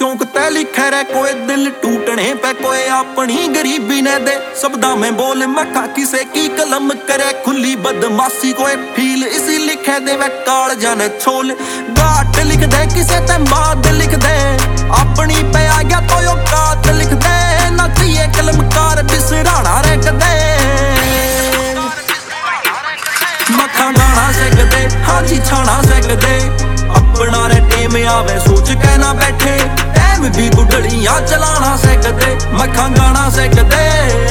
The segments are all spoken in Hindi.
शौक तै लिखे रे कोई दिल टूटने पे कोई अपनी गरीबी ने दे शब्दा में बोल मखा किसे की कलम करे खुली बदमाशी कोई फील इसी लिखे दे वे काल जाने छोल गाट लिख दे किसे ते बाद लिख दे अपनी पे आ गया तो यो कात लिख दे ना चाहिए कलमकार बिसराना रे कदे मखा गाना सेक दे हाजी छाना सेक दे अपना रे टेम आवे सोच के ना बैठे टाइम भी गुडलियां चलाना सेक दे मखा गाना सेक दे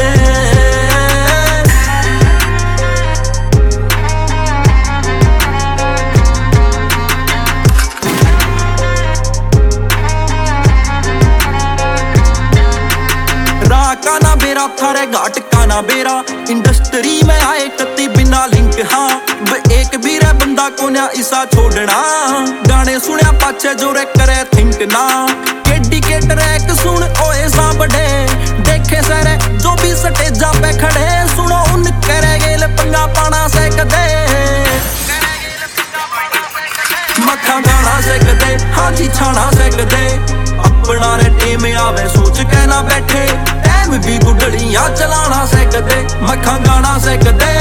का ना बेरा थारे घाट का ना बेरा इंडस्ट्री में आए कति बिना लिंक हाँ एक भी रे बंदा को ना इसा छोड़ना गाने सुनिया पाछे जो रे करे थिंक ना डेडिकेट रैक सुन ओए सा बड़े देखे सारे जो भी स्टेजा पे खड़े सुनो उन करे गेल पंगा पाना से कदे मखा गाना से कदे हाजी छाना से कदे अपना रे टीम आवे सोच के ना बैठे टाइम भी गुडलियां चलाना सेक दे मखा गाना सेक दे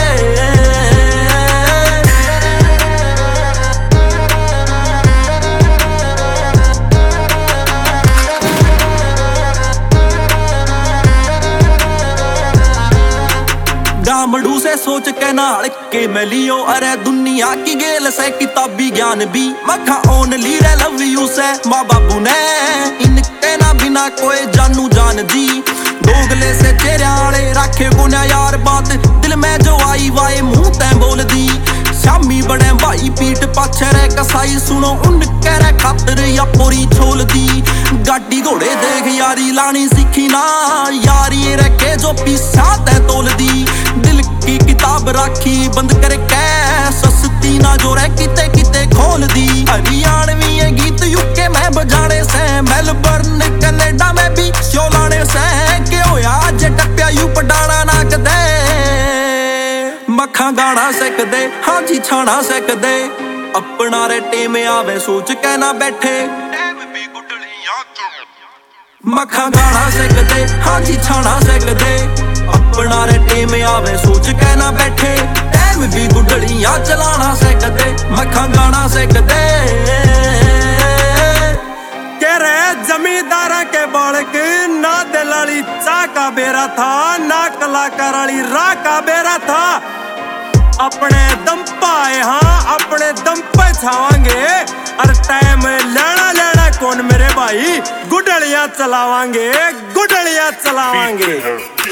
गामड़ू से सोच के नाल के मैं लियो अरे दुनिया की गेल से किताबी ज्ञान भी मखा ओनली रे लव यू से माँ बाबू ने इनके ना बिना कोई जानू जान दी दोगले से चेहरे आले रखे गुना यार बात दिल में जो आई वाए मुंह तै बोल दी शामी बड़े भाई पीठ पाछे रे कसाई सुनो उन करे खातर या पूरी छोल दी गाड़ी घोड़े देख यारी लानी सीखी ना यारी रखे जो पीछा तै तोल दी दिल की किताब राखी बंद करके सस्ती ना जो रे किते किते खोल दी हरियाणवी ये गीत यूके में बजाने से मेलबर्न कनाडा में भी शो लाने से के होया जे टप्या यू पडाना ना कदे मखा गाना सेक दे हाजी छाना सेक दे अपना रे टेम आवे सोच के ना बैठे मखा गाना सेक दे हाजी छाना सेक दे अपना रे टेम आवे सोच के ना बैठे टाइम भी गुडलियां चलाना सेक दे मखा गाना सेक दे के रे जमींदारा के बालक ना दलाली चा का बेरा था ना कलाकार वाली रा का बेरा था अपने दम पाए हाँ अपने दम पे छावांगे और टाइम लेना कौन मेरे भाई गुडलियां चलावांगे